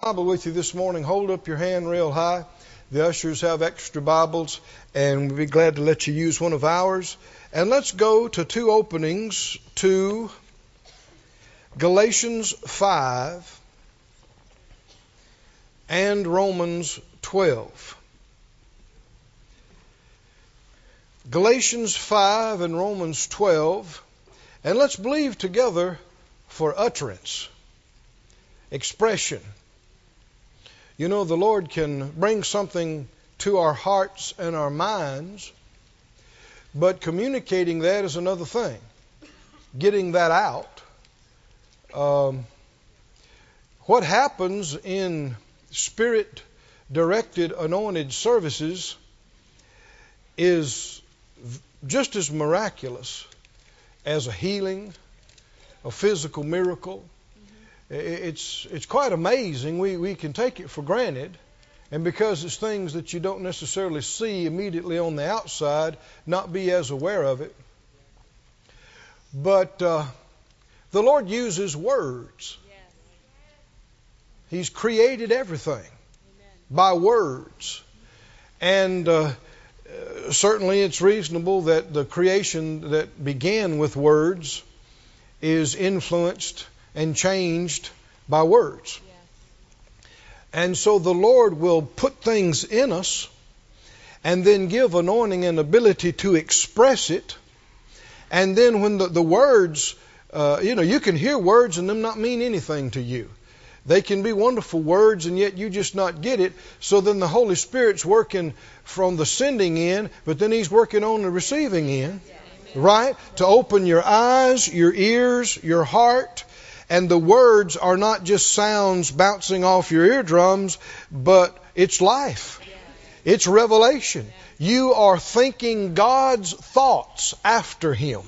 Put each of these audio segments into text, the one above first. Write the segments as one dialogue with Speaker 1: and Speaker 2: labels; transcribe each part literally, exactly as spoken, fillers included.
Speaker 1: Bible with you this morning, hold up your hand real high. The ushers have extra Bibles, and we'll be glad to let you use one of ours. And let's go to two openings to Galatians five and Romans twelve. Galatians five and Romans twelve. And let's believe together for utterance, expression. You know, the Lord can bring something to our hearts and our minds, but communicating that is another thing. Getting that out. Um, what happens in Spirit-directed, anointed services is just as miraculous as a healing, a physical miracle. It's it's quite amazing. We we can take it for granted, and because it's things that you don't necessarily see immediately on the outside, not be as aware of it. But uh, the Lord uses words. He's created everything by words, and uh, certainly it's reasonable that the creation that began with words is influenced and changed by words. And so the Lord will put things in us and then give anointing and ability to express it. And then when the, the words, uh, you know, you can hear words and them not mean anything to you. They can be wonderful words and yet you just not get it. So then the Holy Spirit's working from the sending end, but then He's working on the receiving end, right? To open your eyes, your ears, your heart. And the words are not just sounds bouncing off your eardrums, but it's life. It's revelation. You are thinking God's thoughts after Him.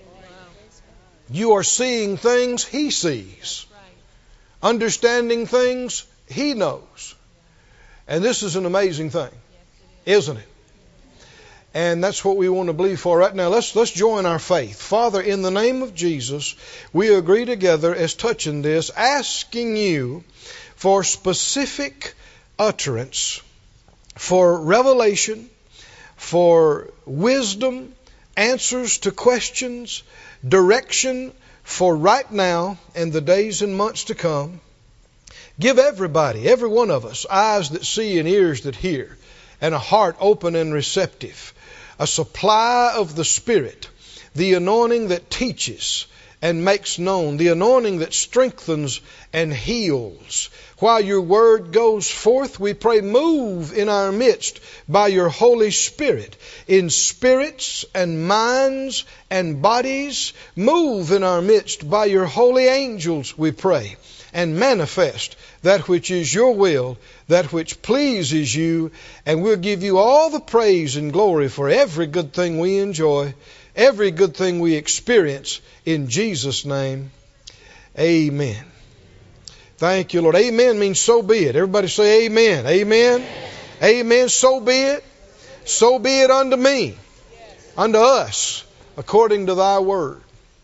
Speaker 1: You are seeing things He sees. Understanding things He knows. And this is an amazing thing, isn't it? And that's what we want to believe for right now. Let's let's join our faith. Father, in the name of Jesus, we agree together as touching this, asking You for specific utterance, for revelation, for wisdom, answers to questions, direction for right now and the days and months to come. Give everybody, every one of us, eyes that see and ears that hear, and a heart open and receptive. A supply of the Spirit, the anointing that teaches and makes known, the anointing that strengthens and heals. While Your word goes forth, we pray, move in our midst by Your Holy Spirit, in spirits and minds and bodies. Move in our midst by Your holy angels, we pray, and manifest that which is Your will, that which pleases You, and we'll give You all the praise and glory for every good thing we enjoy, every good thing we experience, in Jesus' name. Amen. Thank You, Lord. Amen means so be it. Everybody say amen. Amen. Amen. Amen. So be it. So be it unto me, unto us, according to Thy word.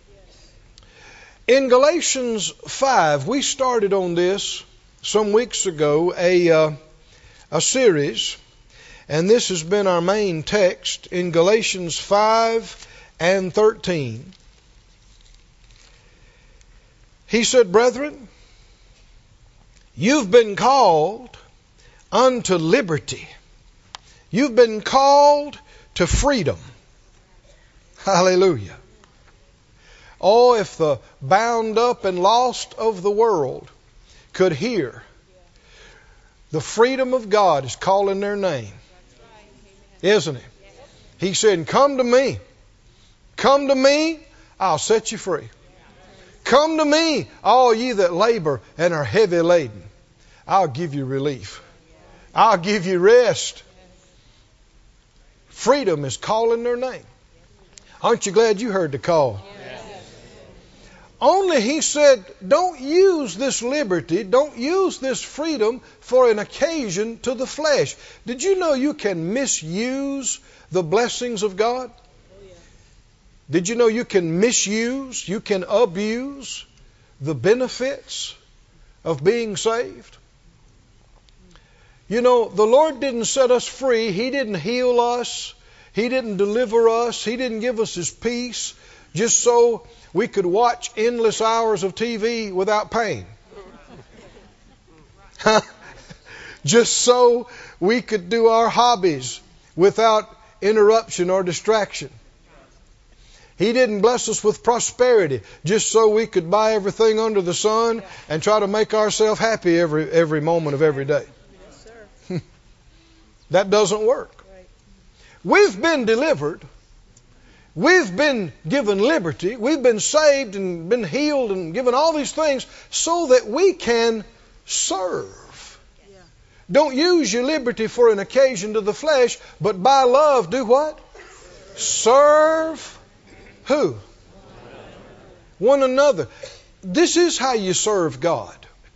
Speaker 1: In Galatians five, we started on this some weeks ago, a, uh, a series, and this has been our main text in Galatians five and thirteen. He said, brethren, you've been called unto liberty. You've been called to freedom. Hallelujah. Oh, if the bound up and lost of the world could hear the freedom of God is calling their name, isn't it? He said, come to me. Come to me, I'll set you free. Come to me, all ye that labor and are heavy laden. I'll give you relief. I'll give you rest. Freedom is calling their name. Aren't you glad you heard the call? Only He said, don't use this liberty, don't use this freedom for an occasion to the flesh. Did you know you can misuse the blessings of God? Did you know you can misuse, you can abuse the benefits of being saved? You know, the Lord didn't set us free. He didn't heal us. He didn't deliver us. He didn't give us His peace just so we could watch endless hours of T V without pain. Just so we could do our hobbies without interruption or distraction. He didn't bless us with prosperity just so we could buy everything under the sun and try to make ourselves happy every every moment of every day. Yes, that doesn't work. We've been delivered. We've been given liberty. We've been saved and been healed and given all these things so that we can serve. Don't use your liberty for an occasion to the flesh, but by love do what? Serve who? One another. This is how you serve God.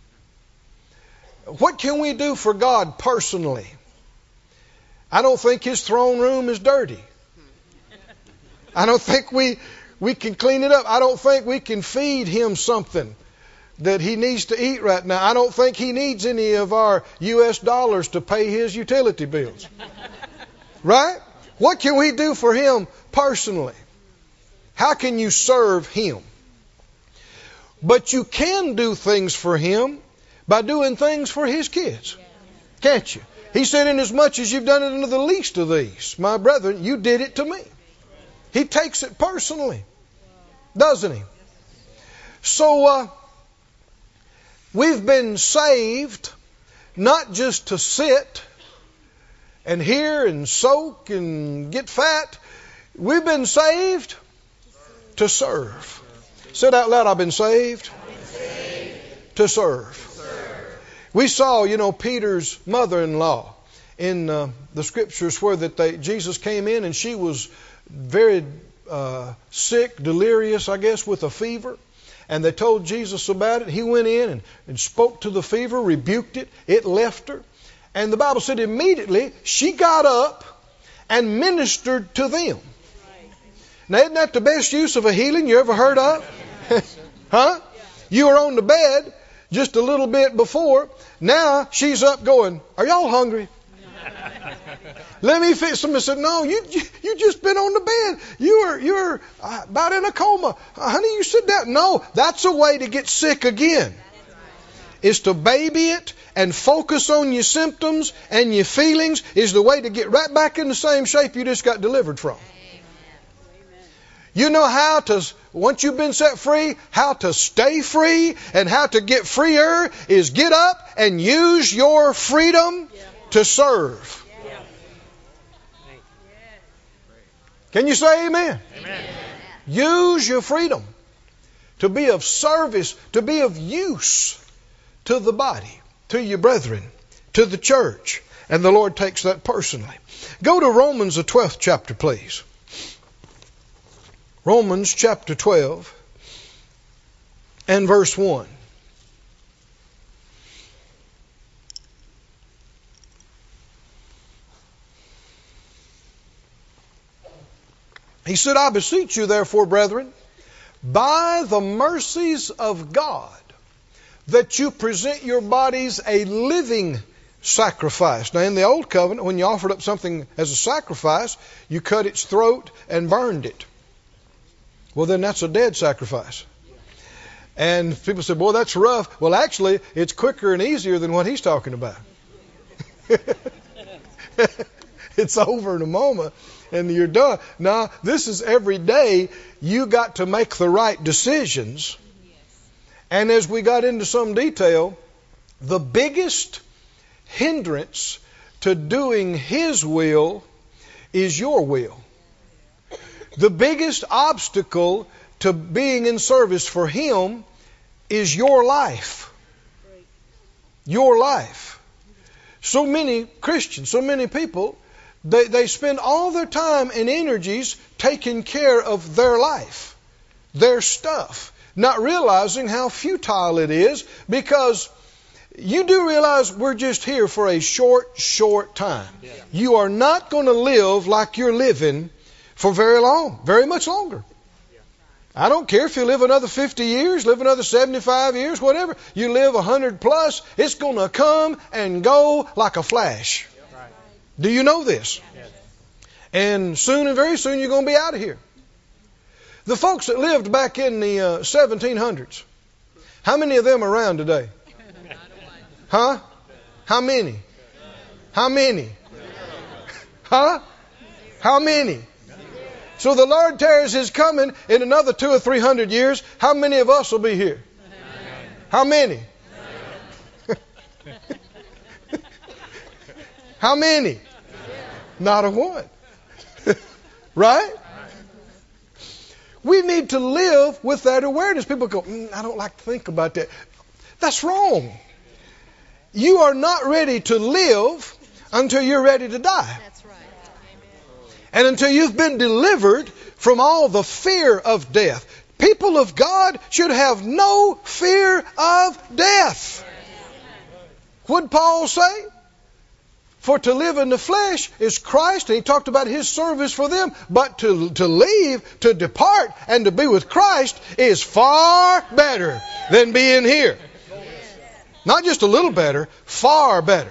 Speaker 1: What can we do for God personally? I don't think His throne room is dirty. I don't think we, we can clean it up. I don't think we can feed Him something that He needs to eat right now. I don't think He needs any of our U S dollars to pay His utility bills. Right? What can we do for Him personally? How can you serve Him? But you can do things for Him by doing things for His kids. Can't you? He said, inasmuch as you've done it unto the least of these, my brethren, you did it to me. He takes it personally, doesn't He? So, uh, we've been saved not just to sit and hear and soak and get fat. We've been saved to serve. Say it out loud, I've been saved, I've been saved. To serve. serve. We saw, you know, Peter's mother-in-law in uh, the scriptures where that they, Jesus came in and she was very uh, sick, delirious, I guess, with a fever. And they told Jesus about it. He went in and, and spoke to the fever, rebuked it. It left her. And the Bible said immediately she got up and ministered to them. Now, isn't that the best use of a healing you ever heard of? Huh? You were on the bed just a little bit before. Now she's up going, are y'all hungry? Let me fix. Somebody said, no, you you just been on the bed. You are you're about in a coma. Honey, you sit down. No, that's a way to get sick again. Is to baby it and focus on your symptoms and your feelings is the way to get right back in the same shape you just got delivered from. You know how to, once you've been set free, how to stay free and how to get freer is get up and use your freedom to serve. Can you say amen? Amen? Use your freedom to be of service, to be of use to the body, to your brethren, to the church. And the Lord takes that personally. Go to Romans, the twelfth chapter, please. Romans chapter twelve and verse one. He said, I beseech you therefore, brethren, by the mercies of God, that you present your bodies a living sacrifice. Now in the old covenant, when you offered up something as a sacrifice, you cut its throat and burned it. Well, then that's a dead sacrifice. And people say, boy, that's rough. Well, actually, it's quicker and easier than what he's talking about. It's over in a moment and you're done. Now, this is every day you got to make the right decisions. And as we got into some detail, the biggest hindrance to doing His will is your will. The biggest obstacle to being in service for Him is your life. Your life. So many Christians, so many people, they, they spend all their time and energies taking care of their life, their stuff, not realizing how futile it is, because you do realize we're just here for a short, short time. Yeah. You are not going to live like you're living for very long, very much longer. I don't care if you live another fifty years, live another seventy-five years, whatever. You live one hundred plus, it's going to come and go like a flash. Do you know this? And soon and very soon you're going to be out of here. The folks that lived back in the uh, seventeen hundreds, how many of them are around today? Huh? How many? How many? Huh? How many? So the Lord tarries His coming in another two or three hundred years. How many of us will be here? How many? How many? Not a one. Right? We need to live with that awareness. People go, mm, I don't like to think about that. That's wrong. You are not ready to live until you're ready to die.
Speaker 2: That's right.
Speaker 1: And until you've been delivered from all the fear of death. People of God should have no fear of death. What did Paul say? For to live in the flesh is Christ, and he talked about His service for them. But to, to leave, to depart, and to be with Christ is far better than being here. Not just a little better, far better.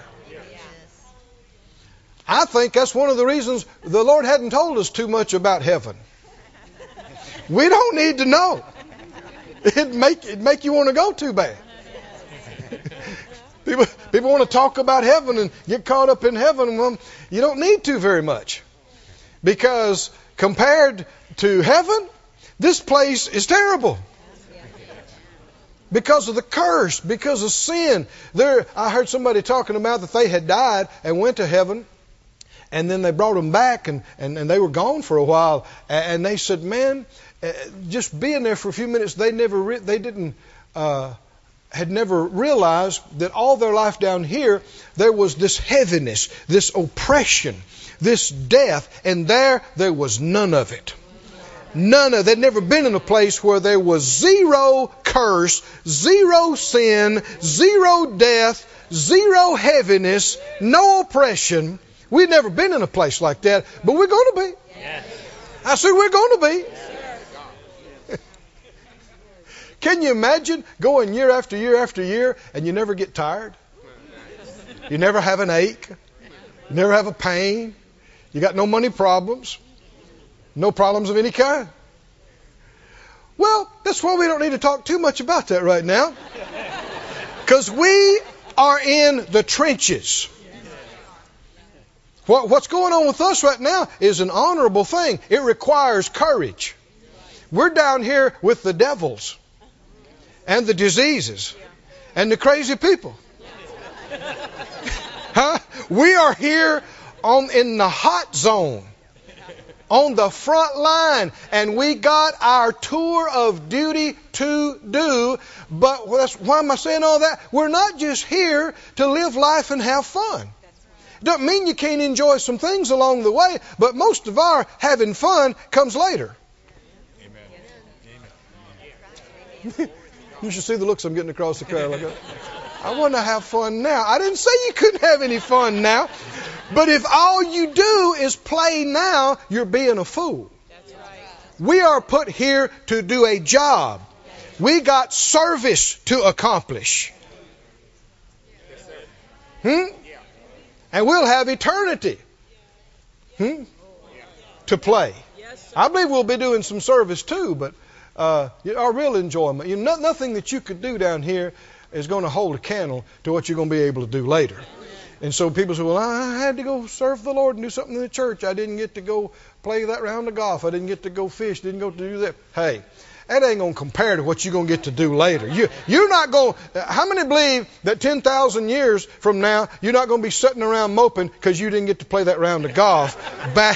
Speaker 1: I think that's one of the reasons the Lord hadn't told us too much about heaven. We don't need to know. It'd make, it'd make you want to go too bad. People, people want to talk about heaven and get caught up in heaven. Well, you don't need to very much. Because compared to heaven, this place is terrible. Because of the curse, because of sin. There, I heard somebody talking about that they had died and went to heaven. And then they brought them back and, and, and they were gone for a while. And they said, man, just being there for a few minutes, they never, re- they didn't... Uh, had never realized that all their life down here, there was this heaviness, this oppression, this death, and there, there was none of it. None of, they'd never been in a place where there was zero curse, zero sin, zero death, zero heaviness, no oppression. We'd never been in a place like that, but we're going to be. Yes. I said we're going to be. Yes. Can you imagine going year after year after year and you never get tired? You never have an ache. You never have a pain. You got no money problems. No problems of any kind. Well, that's why we don't need to talk too much about that right now. Because we are in the trenches. What, what's going on with us right now is an honorable thing. It requires courage. We're down here with the devils. And the diseases. And the crazy people. Huh? We are here on in the hot zone. On the front line. And we got our tour of duty to do. But that's, why am I saying all that? We're not just here to live life and have fun. Doesn't mean you can't enjoy some things along the way. But most of our having fun comes later. Amen. You should see the looks I'm getting across the crowd. Like, I want to have fun now. I didn't say you couldn't have any fun now. But if all you do is play now, you're being a fool. That's right. We are put here to do a job. We got service to accomplish. Hmm? And we'll have eternity hmm? to play. I believe we'll be doing some service too, but Uh, our real enjoyment. You know, nothing that you could do down here is going to hold a candle to what you're going to be able to do later. And so people say, well, I had to go serve the Lord and do something in the church. I didn't get to go play that round of golf. I didn't get to go fish. Didn't go to do that. Hey, that ain't going to compare to what you're going to get to do later. You, you're not going, how many believe that ten thousand years from now, you're not going to be sitting around moping because you didn't get to play that round of golf back?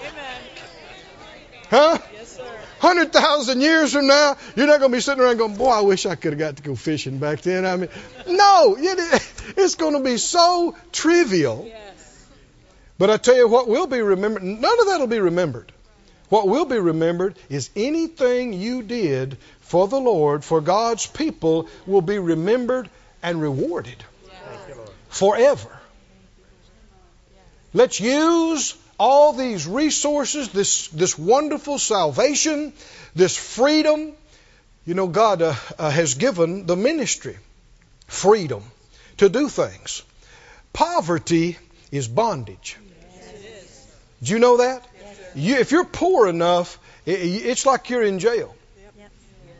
Speaker 1: Huh? one hundred thousand years from now, you're not going to be sitting around going, boy, I wish I could have got to go fishing back then. I mean, no, it's going to be so trivial. Yes. But I tell you what will be remembered. None of that will be remembered. What will be remembered is anything you did for the Lord, for God's people, will be remembered and rewarded yes. forever. Let's use all these resources, this, this wonderful salvation, this freedom. You know, God uh, uh, has given the ministry freedom to do things. Poverty is bondage. Yes. Do you know that? Yes, you, if you're poor enough, it, it's like you're in jail. Yep.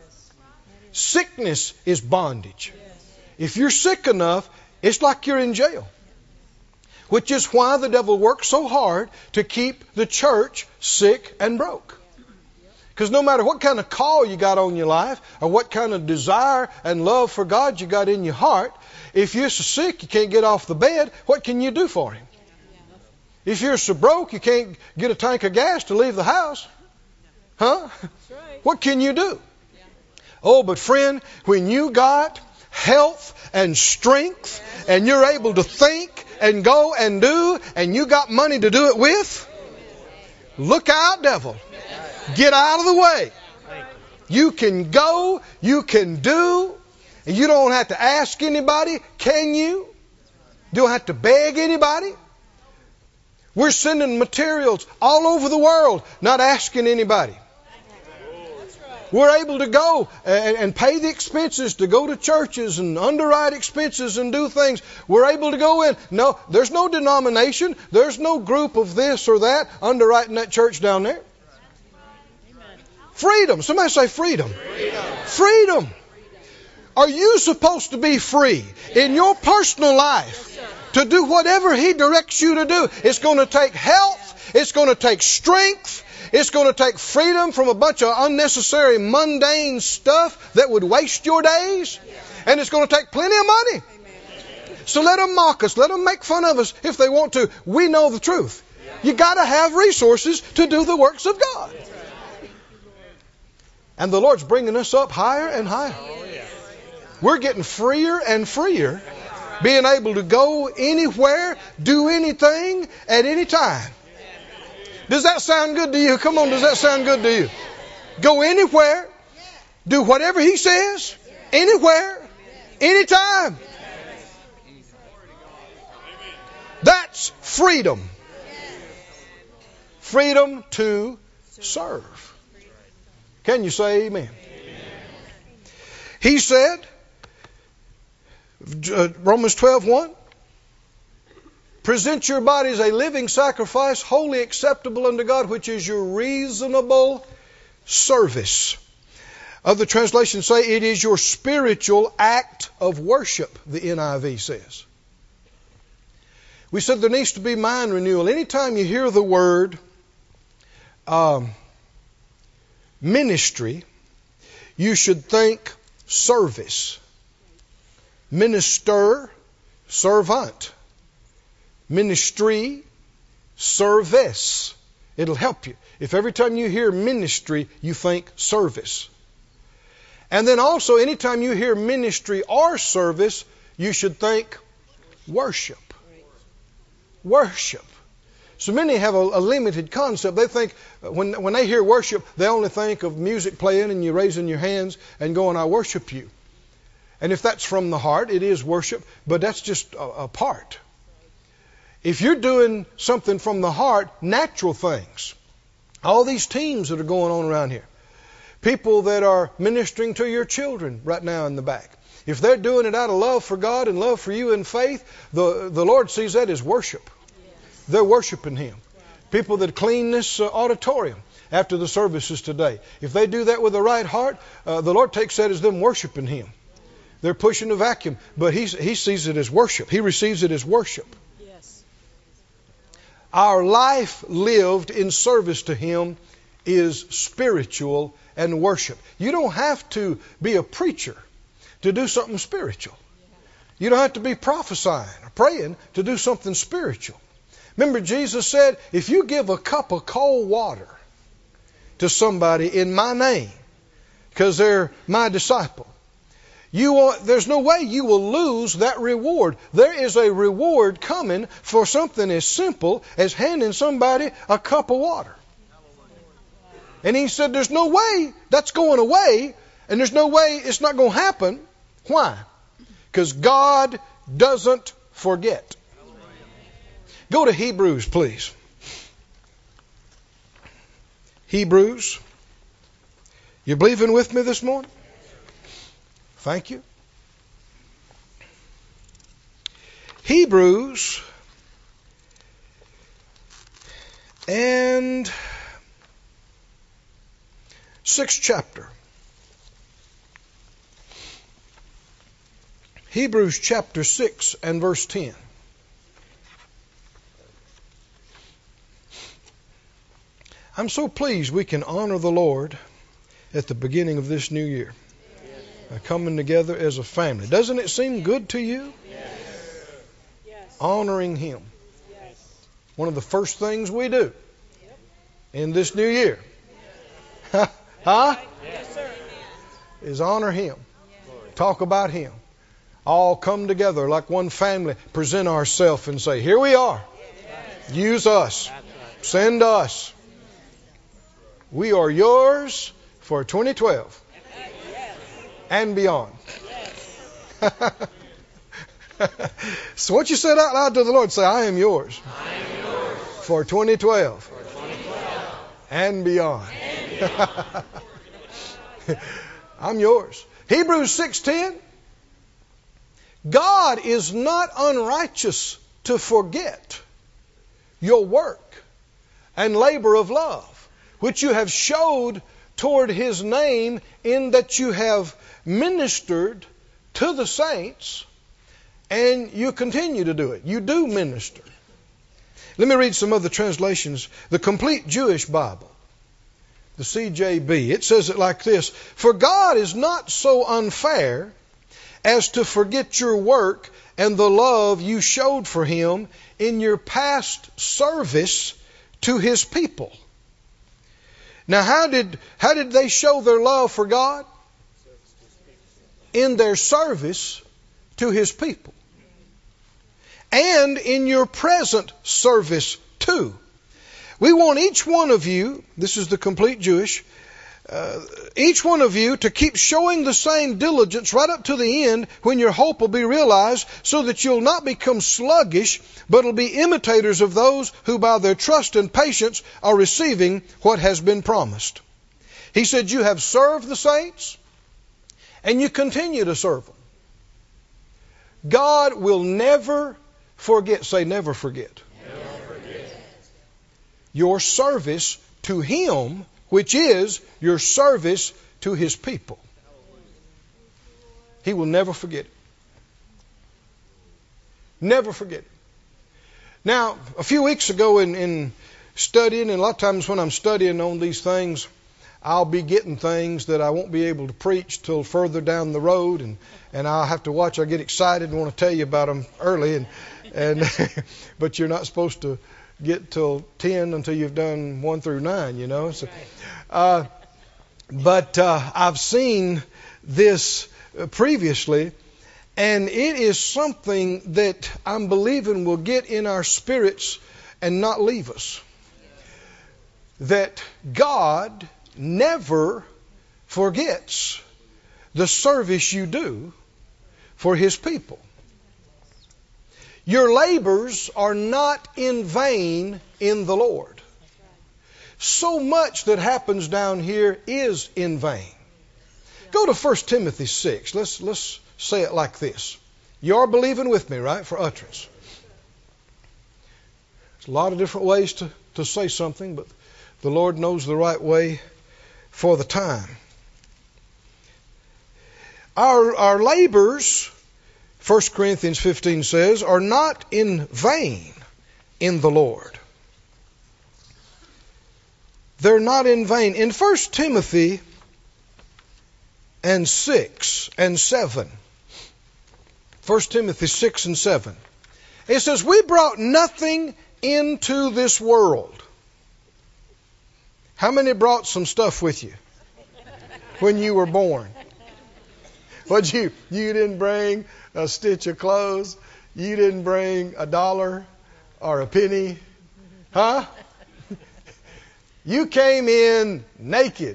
Speaker 1: Sickness is bondage. Yes. If you're sick enough, it's like you're in jail. Which is why the devil works so hard to keep the church sick and broke. Because no matter what kind of call you got on your life, or what kind of desire and love for God you got in your heart, if you're so sick you can't get off the bed, what can you do for Him? If you're so broke you can't get a tank of gas to leave the house, huh? What can you do? Oh, but friend, when you got health and strength, and you're able to think and go and do, and you got money to do it with, look out, devil. Get out of the way. You can go, you can do, and you don't have to ask anybody, can you? You don't have to beg anybody. We're sending materials all over the world, not asking anybody. We're able to go and, and pay the expenses to go to churches and underwrite expenses and do things. We're able to go in. No, there's no denomination. There's no group of this or that underwriting that church down there. Freedom. Somebody say freedom. Freedom. Freedom. Are you supposed to be free in your personal life to do whatever He directs you to do? It's going to take health. It's going to take strength. It's going to take freedom from a bunch of unnecessary, mundane stuff that would waste your days. And it's going to take plenty of money. So let them mock us. Let them make fun of us if they want to. We know the truth. You got to have resources to do the works of God. And the Lord's bringing us up higher and higher. We're getting freer and freer, being able to go anywhere, do anything at any time. Does that sound good to you? Come on, does that sound good to you? Go anywhere, do whatever He says, anywhere, anytime. That's freedom. Freedom to serve. Can you say amen? He said, uh, Romans twelve one, present your bodies a living sacrifice, wholly acceptable unto God, which is your reasonable service. Other translations say it is your spiritual act of worship, the N I V says. We said there needs to be mind renewal. Anytime you hear the word um, ministry, you should think service. Minister, servant. Ministry, service. It'll help you. If every time you hear ministry, you think service. And then also, anytime you hear ministry or service, you should think worship. Worship. So many have a, a limited concept. They think when, when they hear worship, they only think of music playing and you raising your hands and going, I worship you. And if that's from the heart, it is worship, but that's just a, a part. If you're doing something from the heart, natural things, all these teams that are going on around here, people that are ministering to your children right now in the back, if they're doing it out of love for God and love for you and faith, the, the Lord sees that as worship. Yes. They're worshiping Him. People that clean this uh, auditorium after the services today, if they do that with the right heart, uh, the Lord takes that as them worshiping Him. They're pushing a vacuum, but He He sees it as worship. He receives it as worship. Yes. Our life lived in service to Him is spiritual and worship. You don't have to be a preacher to do something spiritual. You don't have to be prophesying or praying to do something spiritual. Remember, Jesus said, if you give a cup of cold water to somebody in my name, because they're my disciple, you want, there's no way you will lose that reward. There is a reward coming for something as simple as handing somebody a cup of water. And He said, there's no way that's going away, and there's no way it's not going to happen. Why? Because God doesn't forget. Go to Hebrews, please. Hebrews. You believing with me this morning? Thank you. Hebrews and sixth chapter. Hebrews chapter six and verse ten. I'm so pleased we can honor the Lord at the beginning of this new year. Uh, coming together as a family. Doesn't it seem good to you?
Speaker 2: Yes. Yes.
Speaker 1: Honoring Him.
Speaker 2: Yes.
Speaker 1: One of the first things we do in this new year. Huh?
Speaker 2: Yes, sir.
Speaker 1: Is honor Him. Talk about Him. All come together like one family. Present ourselves and say, here we are. Use us. Send us. We are yours for twenty twelve and beyond. So what you said out loud to the Lord, say, I am yours,
Speaker 2: I am yours
Speaker 1: for twenty twelve,
Speaker 2: for twenty twelve
Speaker 1: and beyond.
Speaker 2: and beyond.
Speaker 1: I'm yours. Hebrews six ten. God is not unrighteous to forget your work and labor of love, which you have showed toward His name, in that you have ministered to the saints, and you continue to do it. You do minister. Let me read some other translations. The Complete Jewish Bible, the C J B, it says it like this: For God is not so unfair as to forget your work and the love you showed for Him in your past service to His people. Now, how did how did they show their love for God? In their service to His people. And in your present service too. We want each one of you, this is the Complete Jewish, uh, each one of you to keep showing the same diligence right up to the end, when your hope will be realized, so that you'll not become sluggish, but will be imitators of those who by their trust and patience are receiving what has been promised. He said, you have served the saints, and you continue to serve them. God will never forget, say never forget,
Speaker 2: Never forget.
Speaker 1: your service to Him, which is your service to His people. He will never forget it. Never forget it. Now, a few weeks ago in, in studying, and a lot of times when I'm studying on these things, I'll be getting things that I won't be able to preach till further down the road, and, and I'll have to watch. I get excited and want to tell you about them early, and and but you're not supposed to get till ten until you've done one through nine, you know. So, uh, but uh, I've seen this previously, and it is something that I'm believing will get in our spirits and not leave us. That God never forgets the service you do for His people. Your labors are not in vain in the Lord. So much that happens down here is in vain. Go to First Timothy six. Let's, let's say it like this. You are believing with me, right, for utterance. There's a lot of different ways to, to say something, but the Lord knows the right way for the time. Our, our labors, First Corinthians fifteen says, are not in vain in the Lord. They're not in vain. In First Timothy and six and seven, First Timothy six and seven, it says, we brought nothing into this world. How many brought some stuff with you when you were born? What you you didn't bring a stitch of clothes? You didn't bring a dollar or a penny? Huh? You came in naked.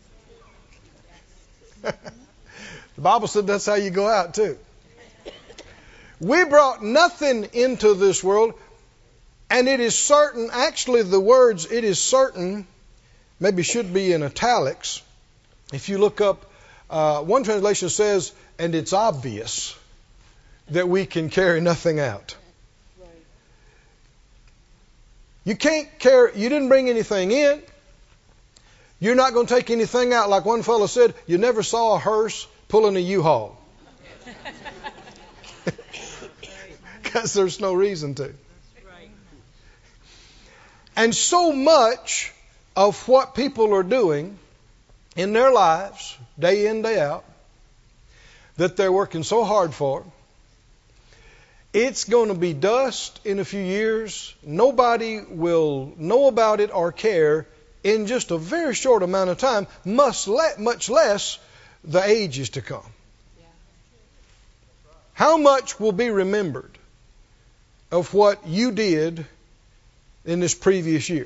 Speaker 1: The Bible said that's how you go out too. We brought nothing into this world, and it is certain, actually the words, it is certain, maybe should be in italics. If you look up, uh, one translation says, and it's obvious that we can carry nothing out. You can't carry, you didn't bring anything in. You're not going to take anything out. Like one fellow said, you never saw a hearse pulling a U-Haul. Because there's no reason to. And so much of what people are doing in their lives, day in, day out, that they're working so hard for, it's going to be dust in a few years. Nobody will know about it or care in just a very short amount of time, much less the ages to come. How much will be remembered of what you did in this previous year?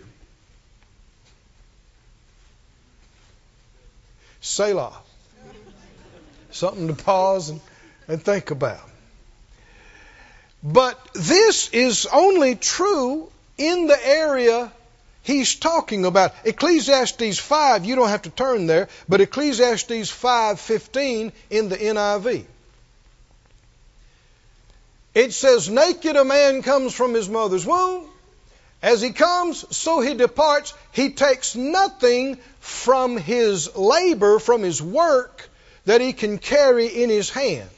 Speaker 1: Selah. Something to pause and, and think about. But this is only true in the area he's talking about. Ecclesiastes five, you don't have to turn there, but Ecclesiastes five fifteen in the N I V. It says, naked a man comes from his mother's womb. As he comes, so he departs. He takes nothing from his labor, from his work, that he can carry in his hand.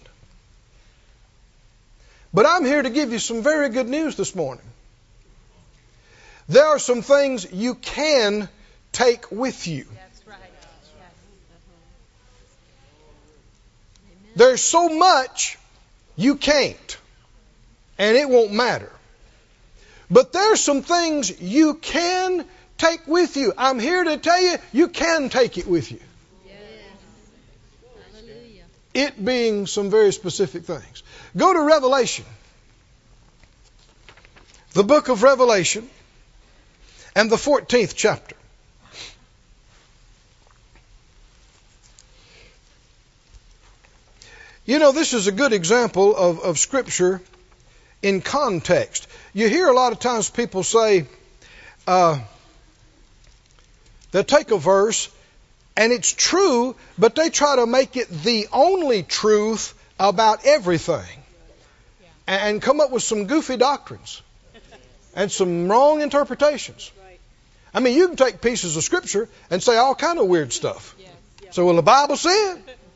Speaker 1: But I'm here to give you some very good news this morning. There are some things you can take with you.
Speaker 3: That's right. Yes.
Speaker 1: There's so much you can't, and it won't matter. But there's some things you can take with you. I'm here to tell you, you can take it with you.
Speaker 3: Yes. Hallelujah.
Speaker 1: It being some very specific things. Go to Revelation. The book of Revelation and the fourteenth chapter. You know, this is a good example of, of Scripture in context. You hear a lot of times people say, uh, they'll take a verse, and it's true, but they try to make it the only truth about everything. And come up with some goofy doctrines and some wrong interpretations. I mean, you can take pieces of Scripture and say all kind of weird stuff. So, well, the Bible said.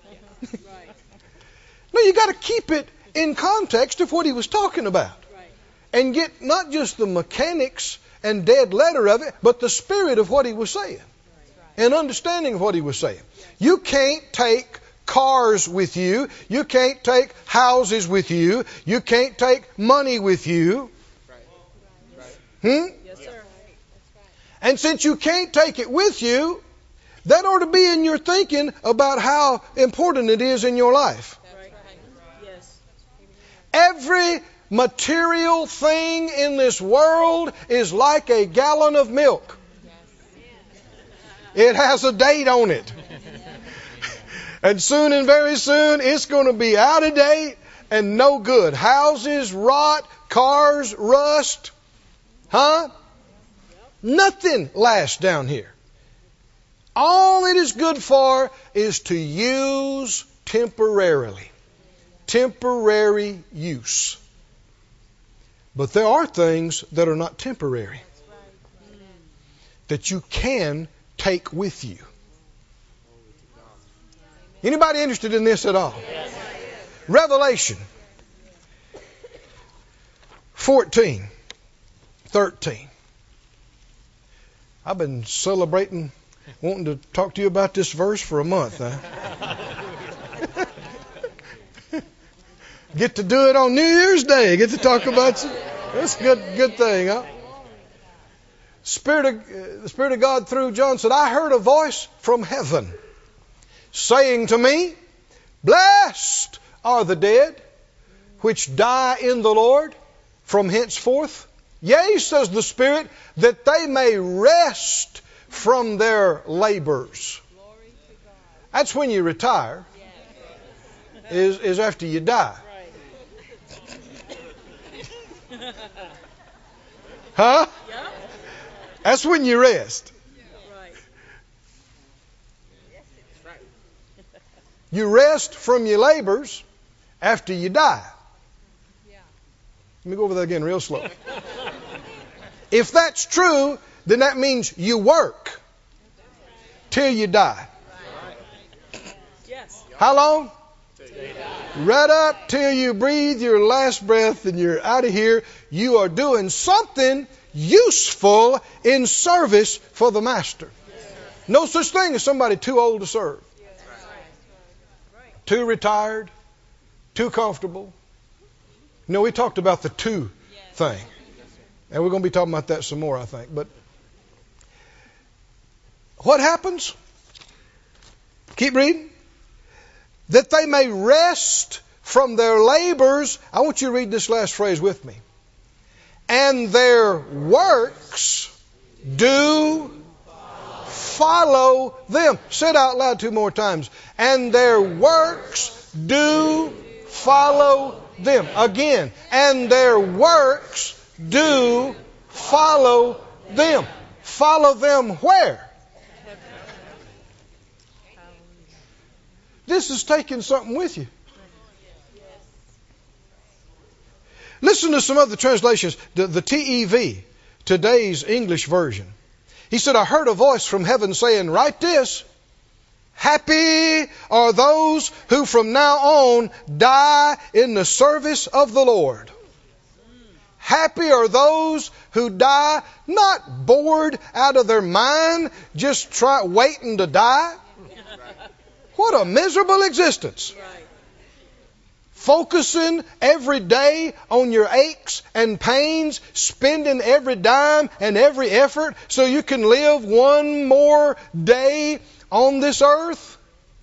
Speaker 1: No, you got to keep it in context of what he was talking about. And get not just the mechanics and dead letter of it, but the spirit of what he was saying. And understanding of what he was saying. You can't take cars with you. You can't take houses with you. You can't take money with you. Hmm?
Speaker 3: Yes, sir.
Speaker 1: And since you can't take it with you, that ought to be in your thinking about how important it is in your life.
Speaker 3: Right. Yes.
Speaker 1: Every material thing in this world is like a gallon of milk. It has a date on it. And soon and very soon it's going to be out of date and no good. Houses rot, cars rust. Huh? Nothing lasts down here. All it is good for is to use temporarily. Temporary use. But there are things that are not temporary. That you can take with you. Anybody interested in this at all?
Speaker 2: Yes.
Speaker 1: Revelation fourteen, thirteen. I've been celebrating, wanting to talk to you about this verse for a month now. Get to do it on New Year's Day. Get to talk about you. That's a good, good thing, huh? Spirit of, uh, the Spirit of God through John said, I heard a voice from heaven saying to me, blessed are the dead which die in the Lord from henceforth. Yea, says the Spirit, that they may rest from their labors. That's when you retire, is, is after you die. Huh? That's when you rest. You rest from your labors after you die. Let me go over that again real slow. If that's true, then that means you work till you die.
Speaker 3: Yes.
Speaker 1: How long? Right up till you breathe your last breath and you're out of here. You are doing something useful in service for the Master. No such thing as somebody too old to serve. Too retired. Too comfortable. You know, we talked about the two thing. And we're going to be talking about that some more, I think. But what happens? Keep reading. That they may rest from their labors. I want you to read this last phrase with me. And their works do follow them. Say it out loud two more times. And their works do follow them. Again. And their works do follow them. Follow them where? This is taking something with you. Listen to some other translations. The, the T E V, today's English version. He said, I heard a voice from heaven saying, write this. Happy are those who from now on die in the service of the Lord. Happy are those who die not bored out of their mind, just try waiting to die. What a miserable existence. Focusing every day on your aches and pains, spending every dime and every effort so you can live one more day on this earth.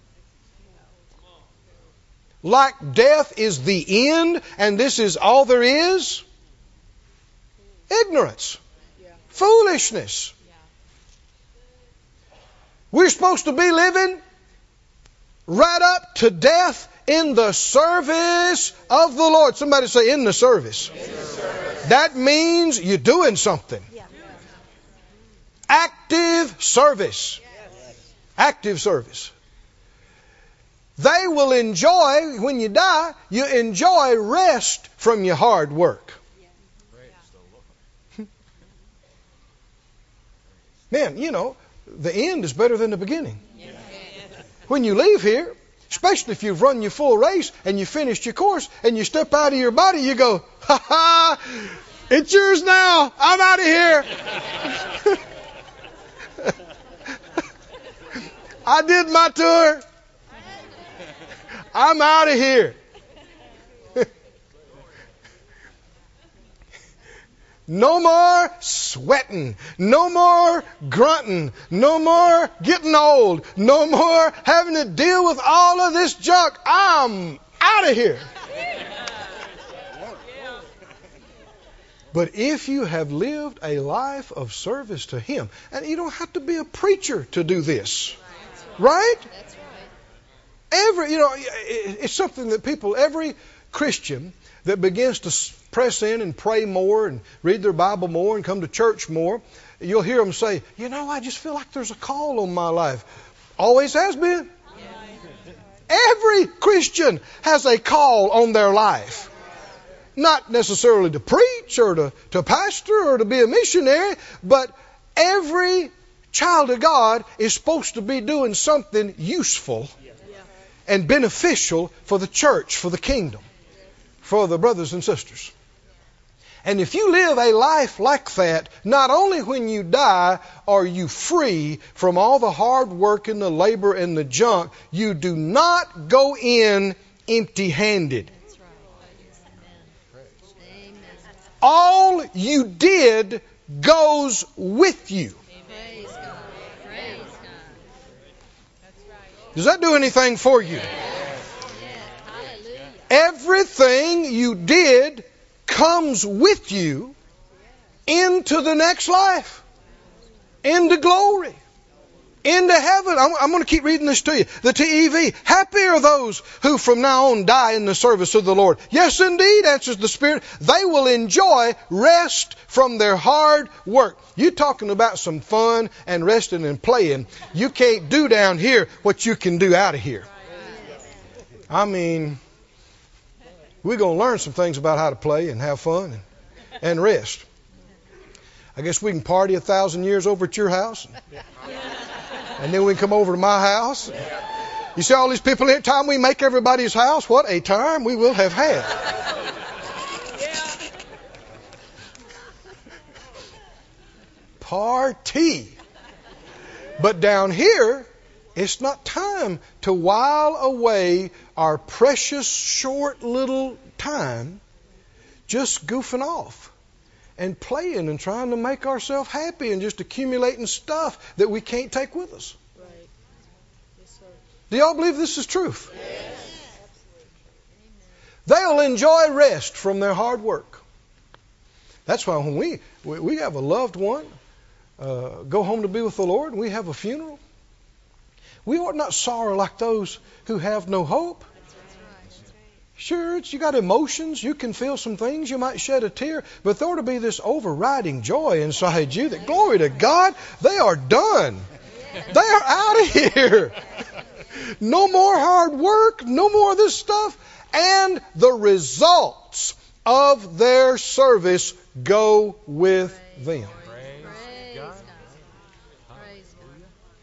Speaker 1: Like death is the end and this is all there is. Ignorance. Foolishness. We're supposed to be living right up to death in the service of the Lord. Somebody say, in the service.
Speaker 2: In the service.
Speaker 1: That means you're doing something.
Speaker 3: Yeah.
Speaker 1: Active service.
Speaker 2: Yes.
Speaker 1: Active service. They will enjoy, when you die, you enjoy rest from your hard work. Man, you know, the end is better than the beginning. When you leave here, especially if you've run your full race and you finished your course and you step out of your body, you go, ha ha, it's yours now. I'm out of here. I did my tour. I'm out of here. No more sweating. No more grunting. No more getting old. No more having to deal with all of this junk. I'm out of here. But if you have lived a life of service to Him, and you don't have to be a preacher to do this, right?
Speaker 3: That's right.
Speaker 1: Every, you know, it's something that people, every Christian that begins to press in and pray more and read their Bible more and come to church more, you'll hear them say, you know, I just feel like there's a call on my life. Always has been. Every Christian has a call on their life. Not necessarily to preach or to, to pastor or to be a missionary, but every child of God is supposed to be doing something useful and beneficial for the church, for the kingdom, for the brothers and sisters. And if you live a life like that, not only when you die are you free from all the hard work and the labor and the junk, you do not go in empty-handed. All you did goes with you.
Speaker 3: Praise God. Praise God. That's right.
Speaker 1: Does that do anything for you?
Speaker 3: Hallelujah.
Speaker 1: Everything you did comes with you into the next life, into glory, into heaven. I'm, I'm going to keep reading this to you. The T E V. Happy are those who from now on die in the service of the Lord. Yes, indeed, answers the Spirit. They will enjoy rest from their hard work. You're talking about some fun and resting and playing. You can't do down here what you can do out of here. I mean, we're going to learn some things about how to play and have fun and, and rest. I guess we can party a thousand years over at your house. And, and then we can come over to my house. You see all these people here, time we make everybody's house, what a time we will have had. Party. But down here, it's not time to while away our precious short little time just goofing off and playing and trying to make ourselves happy and just accumulating stuff that we can't take with us.
Speaker 3: Right. Yes, sir.
Speaker 1: Do y'all believe this is truth? Yes. They'll enjoy rest from their hard work. That's why when we, we, we have a loved one uh, go home to be with the Lord and we have a funeral, we ought not sorrow like those who have no hope. Sure, it's, you got emotions. You can feel some things. You might shed a tear. But there ought to be this overriding joy inside you that, glory to God, they are done. They are out of here. No more hard work. No more of this stuff. And the results of their service go with them.
Speaker 3: Praise God. Praise God.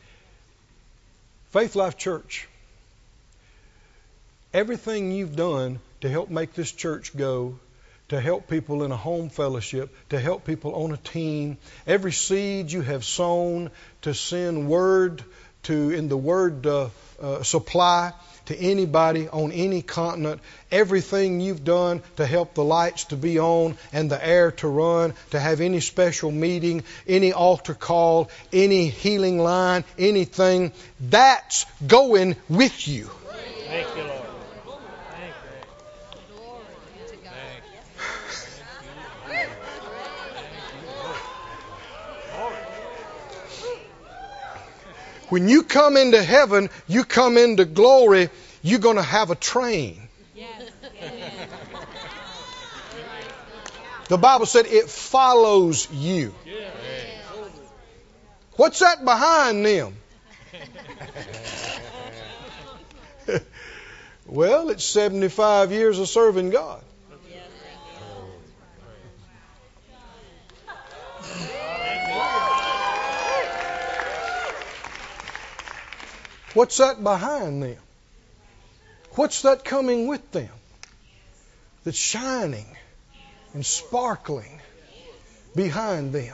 Speaker 1: Faith Life Church, everything you've done to help make this church go, to help people in a home fellowship, to help people on a team, every seed you have sown to send word to in the word uh, uh, supply to anybody on any continent, everything you've done to help the lights to be on and the air to run, to have any special meeting, any altar call, any healing line, anything, that's going with you.
Speaker 2: Thank you, Lord.
Speaker 3: Glory to God.
Speaker 1: When you come into heaven, you come into glory, you're going to have a train.
Speaker 3: Yes.
Speaker 1: The Bible said it follows you. What's that behind them? Well, it's seventy-five years of serving God. What's that behind them? What's that coming with them that's shining and sparkling behind them?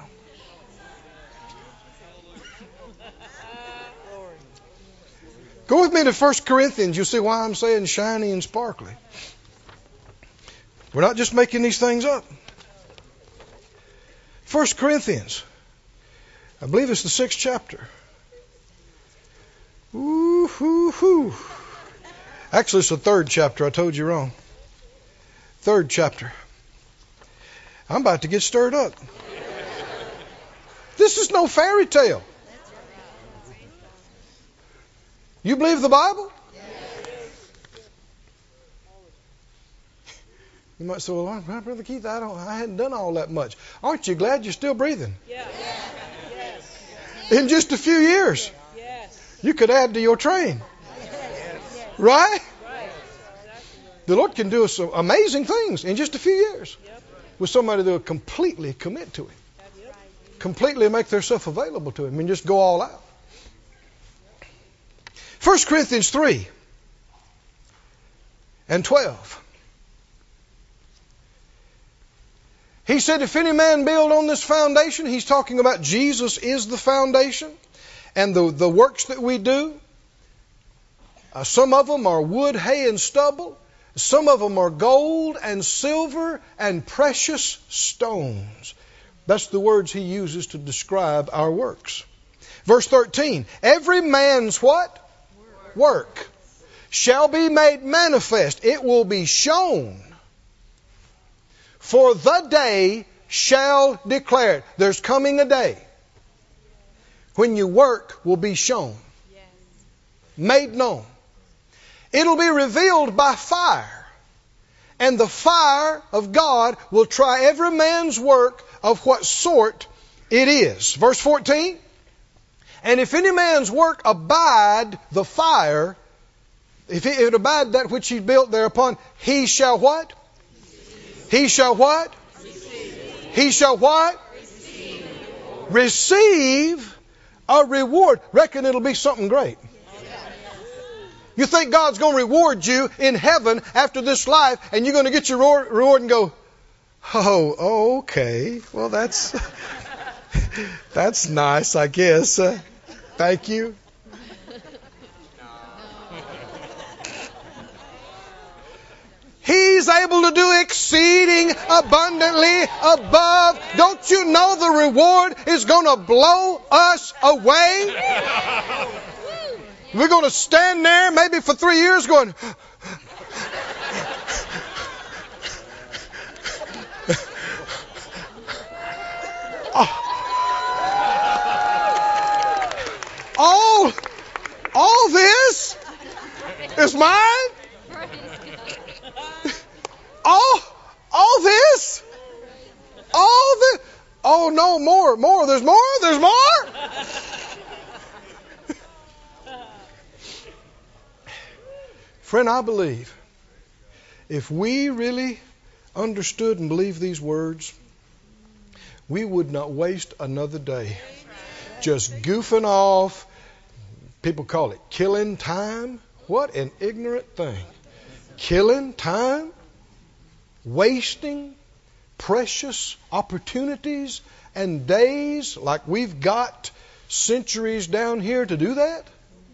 Speaker 1: Go with me to First Corinthians. You'll see why I'm saying shiny and sparkly. We're not just making these things up. First Corinthians. I believe it's the sixth chapter. Ooh, hoo, hoo. Actually, it's the third chapter. I told you wrong. Third chapter. I'm about to get stirred up. This is no fairy tale. You believe the Bible? You might say, well, Brother Keith, I don't. I hadn't done all that much. Aren't you glad you're still breathing?
Speaker 4: Yes. Yes.
Speaker 1: In just a few years,
Speaker 4: Yes.
Speaker 1: you could add to your train.
Speaker 4: Yes.
Speaker 1: Right?
Speaker 4: Right.
Speaker 1: The Lord can do some amazing things in just a few years
Speaker 4: Yep.
Speaker 1: with somebody that will completely commit to Him,
Speaker 4: Yep.
Speaker 1: completely make themselves available to Him, and just go all out. First Corinthians three and twelve. He said, if any man build on this foundation, he's talking about Jesus is the foundation and the, the works that we do. Uh, some of them are wood, hay, and stubble. Some of them are gold and silver and precious stones. That's the words he uses to describe our works. Verse thirteen, every man's what? Work shall be made manifest. It will be shown. For the day shall declare it. There's coming a day when your work will be shown, made known. It'll be revealed by fire. And the fire of God will try every man's work of what sort it is. Verse fourteen. And if any man's work abide the fire, If it, it abide that which he built thereupon, he shall what? He shall what? He shall what? Receive a reward. Reckon it'll be something great. You think God's going to reward you in heaven after this life, and you're going to get your reward and go, oh, okay. Well, that's that's nice, I guess. Uh, thank you. He's able to do exceeding abundantly above. Don't you know the reward is going to blow us away? We're going to stand there maybe for three years going, all, all this is mine? All, all this? All this? Oh, no, more, more. There's more? There's more? Friend, I believe if we really understood and believed these words, we would not waste another day just goofing off. People call it killing time. What an ignorant thing. Killing time? Wasting precious opportunities and days like we've got centuries down here to do that?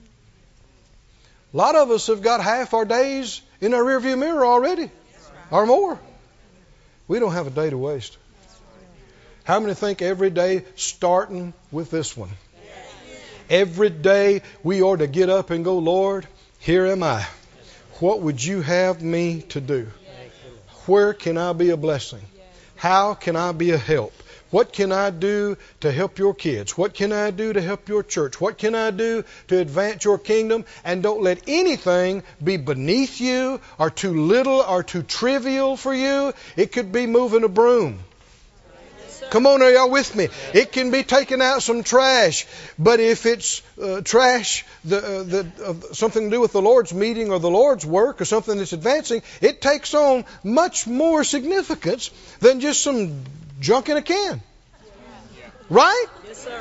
Speaker 1: A lot of us have got half our days in our rearview mirror already, or more. We don't have a day to waste. How many think every day starting with this one? Every day we ought to get up and go, Lord, here am I. What would you have me to do? Where can I be a blessing? How can I be a help? What can I do to help your kids? What can I do to help your church? What can I do to advance your kingdom? And don't let anything be beneath you or too little or too trivial for you. It could be moving a broom. Come on, are y'all with me? It can be taking out some trash. But if it's uh, trash, the, uh, the, uh, something to do with the Lord's meeting or the Lord's work or something that's advancing, it takes on much more significance than just some junk in a can. Right?
Speaker 4: Yes, sir.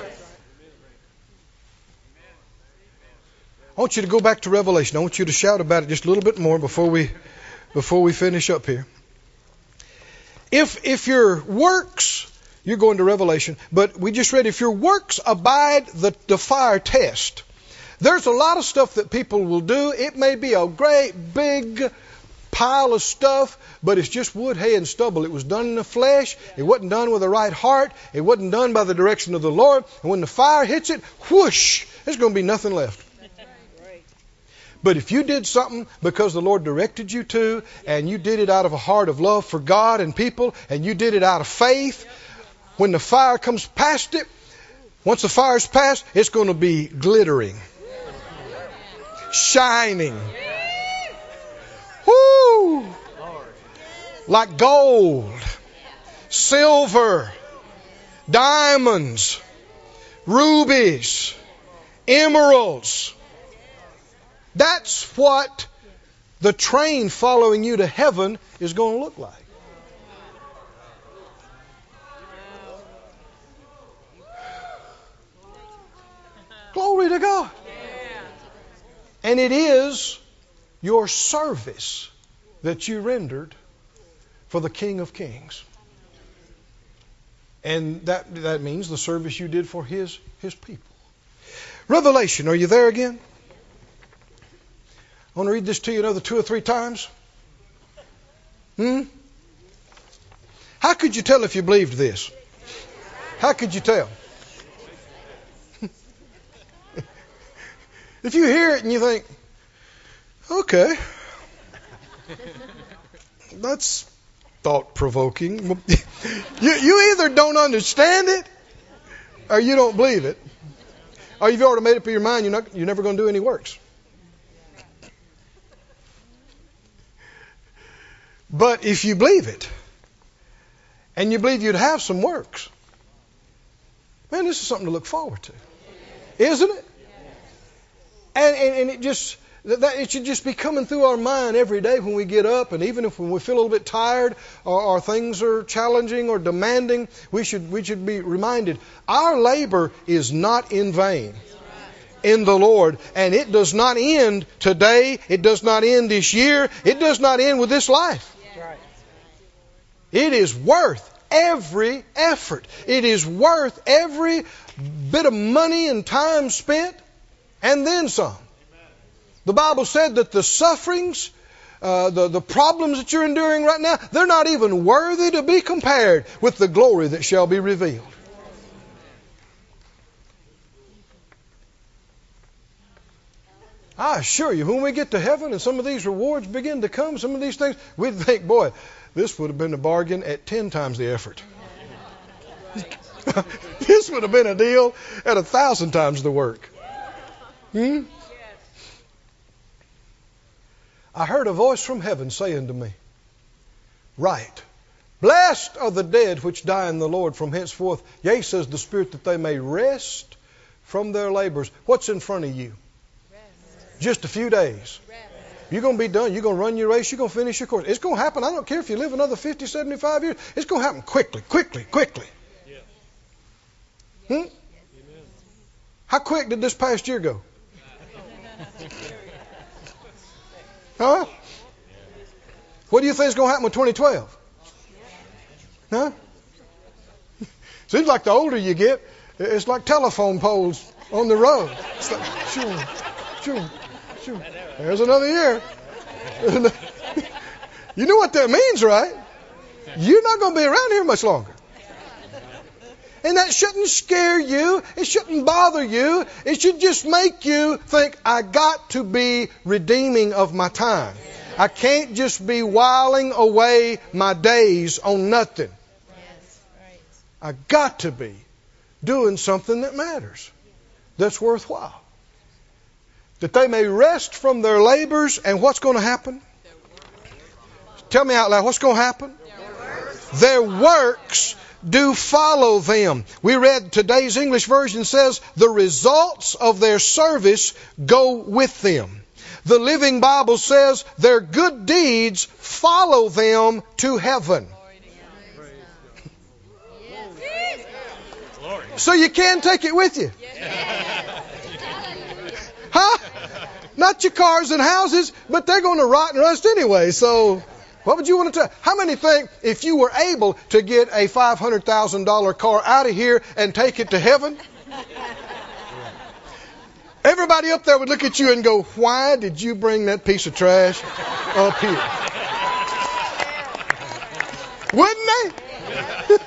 Speaker 1: I want you to go back to Revelation. I want you to shout about it just a little bit more before we before we finish up here. If if your works, you're going to Revelation, but we just read, if your works abide the, the fire test, there's a lot of stuff that people will do. It may be a great big pile of stuff, but it's just wood, hay, and stubble. It was done in the flesh. It wasn't done with the right heart. It wasn't done by the direction of the Lord. And when the fire hits it, whoosh, there's going to be nothing left. But if you did something because the Lord directed you to, and you did it out of a heart of love for God and people, and you did it out of faith, when the fire comes past it, once the fire's passed, it's going to be glittering, shining, whoo, like gold, silver, diamonds, rubies, emeralds. That's what the train following you to heaven is going to look like. Glory to God. And it is your service that you rendered for the King of Kings. And that, that means the service you did for His, His people. Revelation, are you there again? I want to read this to you another two or three times. Hmm? How could you tell if you believed this? How could you tell? If you hear it and you think, okay, that's thought-provoking. you, you either don't understand it or you don't believe it. Or you've already made up your mind you're, not, you're never going to do any works. But if you believe it, and you believe you'd have some works, man, this is something to look forward to. Isn't it? And, and, and it just, That, that it should just be coming through our mind every day when we get up, and even if when we feel a little bit tired or, or things are challenging or demanding, we should we should be reminded our labor is not in vain in the Lord, and it does not end today. It does not end this year. It does not end with this life. It is worth every effort. It is worth every bit of money and time spent, and then some. The Bible said that the sufferings, uh, the, the problems that you're enduring right now, they're not even worthy to be compared with the glory that shall be revealed. I assure you, when we get to heaven and some of these rewards begin to come, some of these things, we'd think, boy, this would have been a bargain at ten times the effort. This would have been a deal at a thousand times the work. Hmm? I heard a voice from heaven saying to me, "Write, blessed are the dead which die in the Lord from henceforth. Yea, says the Spirit, that they may rest from their labors." What's in front of you? Rest. Just a few days. Rest. You're going to be done. You're going to run your race. You're going to finish your course. It's going to happen. I don't care if you live another fifty, seventy-five years. It's going to happen quickly, quickly, quickly. Hmm? How quick did this past year go? Huh? What do you think is going to happen with twenty twelve? Huh? Seems like the older you get, it's like telephone poles on the road. It's like, shoo, shoo, shoo. There's another year. You know what that means, right? You're not going to be around here much longer. And that shouldn't scare you. It shouldn't bother you. It should just make you think, I got to be redeeming of my time. I can't just be whiling away my days on nothing. I got to be doing something that matters, that's worthwhile. That they may rest from their labors, and what's going to happen? Tell me out loud, what's going to happen? Their works do follow them. We read today's English version says the results of their service go with them. The Living Bible says their good deeds follow them to heaven. So you can take it with you. Huh? Not your cars and houses, but they're going to rot and rust anyway. So what would you want to tell? How many think if you were able to get a five hundred thousand dollars car out of here and take it to heaven, everybody up there would look at you and go, why did you bring that piece of trash up here? Wouldn't they?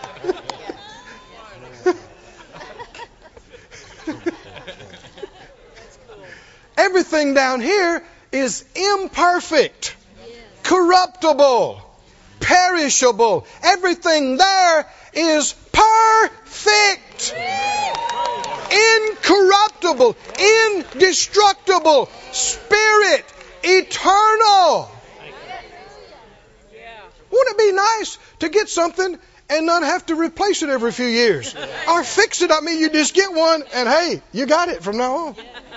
Speaker 1: Everything down here is imperfect, corruptible, perishable. Everything there is perfect, incorruptible, indestructible, spirit, eternal. Wouldn't it be nice to get something and not have to replace it every few years? Or fix it. I mean, you just get one and hey, you got it from now on.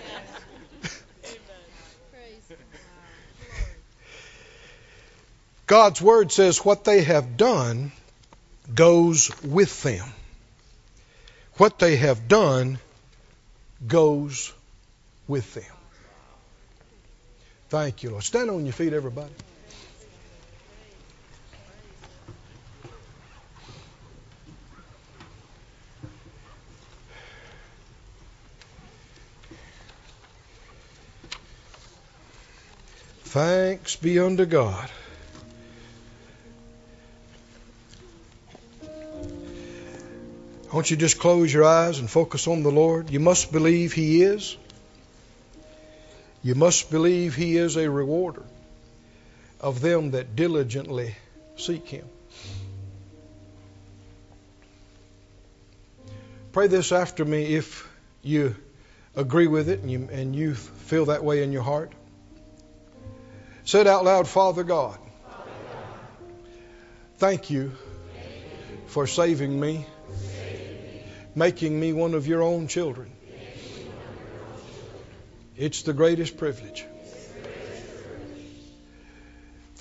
Speaker 1: God's Word says what they have done goes with them. What they have done goes with them. Thank you, Lord. Stand on your feet, everybody. Thanks be unto God. I want you to just close your eyes and focus on the Lord. You must believe He is. You must believe He is a rewarder of them that diligently seek Him. Pray this after me if you agree with it and you, and you feel that way in your heart. Say it out loud, Father God, thank you for saving me, making me one of your own children. It's the greatest privilege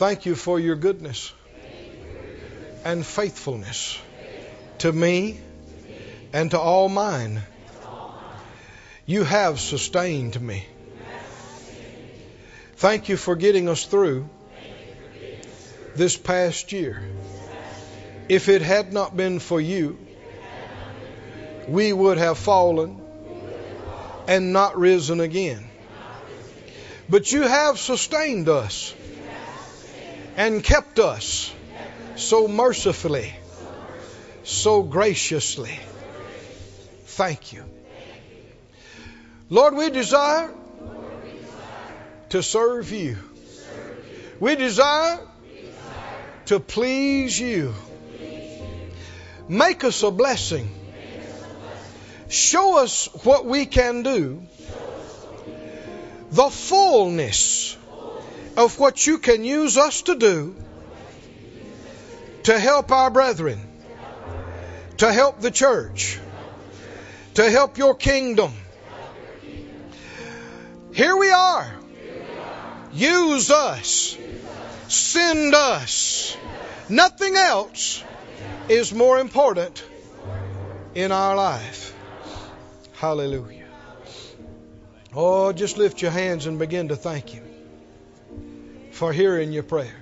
Speaker 1: Thank you for your goodness and faithfulness to me and to all mine. You have sustained me. Thank you for getting us through this past year. If it had not been for you, we would have fallen and not risen again. But you have sustained us and kept us so mercifully, so graciously. Thank you. Lord, we desire to serve you. We desire to please you. Make us a blessing. Show us what we can do. The fullness of what you can use us to do to help our brethren, to help the church, to help your kingdom. Here we are. Use us. Send us. Nothing else is more important in our life. Hallelujah. Oh, just lift your hands and begin to thank Him for hearing your prayer.